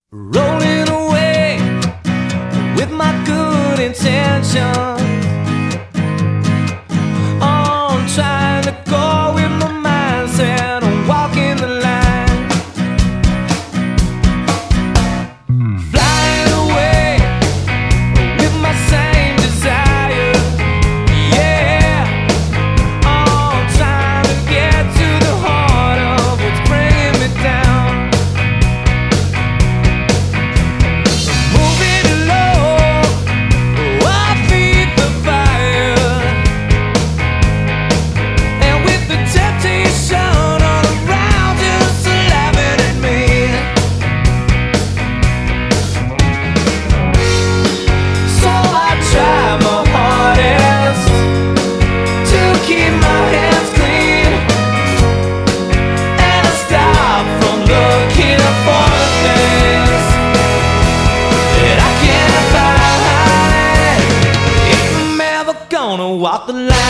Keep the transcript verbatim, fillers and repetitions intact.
Rolling away with my good intentions, on trying to go with my mindset on walking the line, flying away with my same desire, yeah, on trying to get to the heart of what's bringing me down. Gonna walk the line.